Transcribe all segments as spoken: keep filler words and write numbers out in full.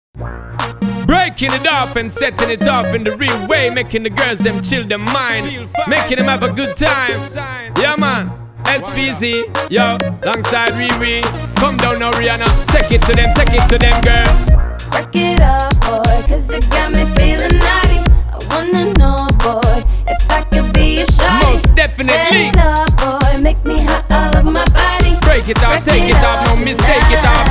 Breaking it off and setting it off in the real way, making the girls them chill their mind, making them have a good time. Yeah man, S P Z, yo, alongside Riri. Come down now Rihanna, take it to them, take it to them girl. Work it up boy, cause it got me feeling naughty. I wanna know boy, if I could be a shawty. Most definitely. Set it up boy, make me hot all over my body. Break it off, take it off, no mistake it off.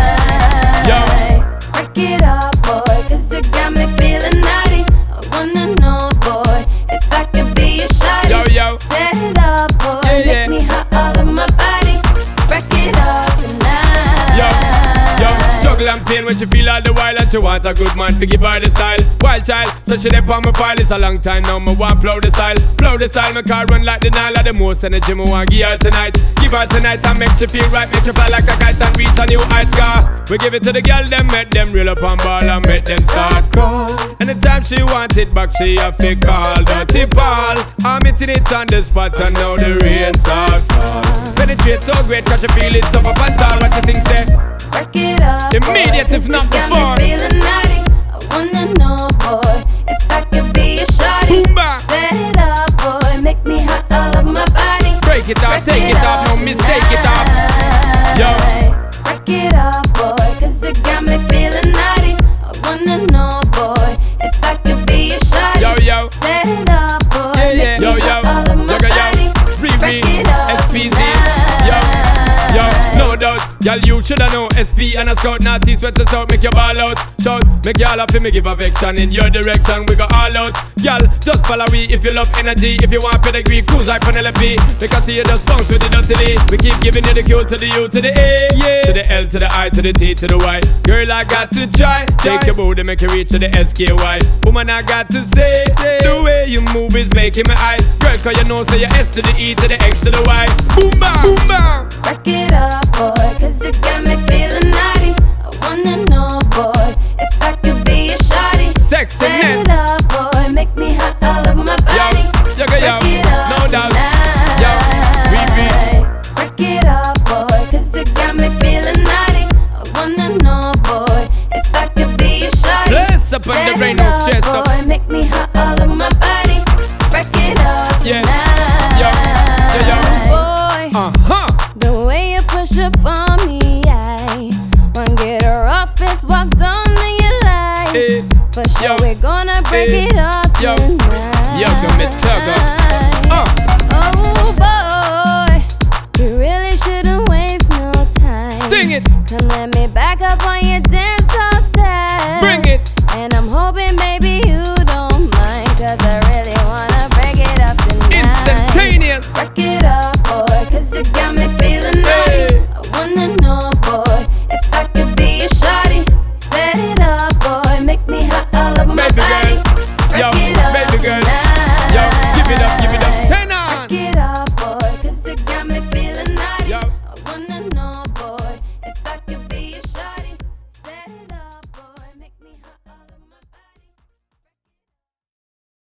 Yo. Work it up boy, cause it got me feeling naughty. I wanna know boy, if I could be a shawty. Yo yo. Set it up boy, yeah, yeah. make me hot all over my body. Break it up tonight. Yo, yo, struggle and pain when she feel all the while, and she want a good man to give her the style. Wild child, so she dey on my file. It's a long time now, me want flow the style. Flow the style, my car run like the Nile. The most energy me want give her tonight. Give her tonight and make she feel right. Make she fly like a kite and reach a new height scar. We give it to the girl, them make them reel up and ball and make them start call. Anytime she want it back, she have to call Dirty Paul. I'm hitting it on the spot and now the rain start fall. Penetrate so great, cause she feel it tough up and tall. What you think say? Work it up immediate boy, if not got before. Me feeling naughty. I wanna know boy, if I could be a shawty. Boomba. Set it up boy, make me hot all over my body. Break it off, Break take it, it off, no up mistake it off. Yo. Work it up boy, cause it got me feeling naughty. I wanna know boy, if I could be a shawty. Yo yo. Set it up boy, Yeah, yeah. make me Yo, yo. hot all over my Yo, yo. body. Riri, Break it up S P Z. tonight. Yo, yo, no doubt. Y'all you shoulda know S P and a scout, naughty sweat us out, make you ball out. Shout, make y'all happy, me give affection in your direction. We go all out. Y'all just follow we if you love energy. If you want pedigree, cruise like Penelope. Because see you just bounce with the dirty. We keep giving you the Q to the U to the A, yeah. To the L to the I to the T to the Y. Girl, I got to try. Take your booty, make you reach to the S K Y. Woman, I got to say, the way you move is making my eyes. Girl, cause you know, say you S to the E to the X to the Y. Boom bam, boom bam. Work it up boy, cause it got me feeling naughty. I wanna know boy, if I could be a shawty. Set Sexiness. it up boy, make me hot all over my body. Yo, yo, yo, Break it up no doubt. tonight. Yo, Riri. Work it up boy, cause it got me feeling naughty. I wanna know boy, if I could be a shawty. Bless up on the Set brain, it no up, stress up. boy, make me hot all over my body. Break it up Yeah. tonight. Yo, yo, yo. Boy, Uh-huh. the way you push up on me, I wanna get her off, it's walked on me, you like. Eh, For sure yo, we're gonna break eh, it up yo, tonight. yo, come and tug up.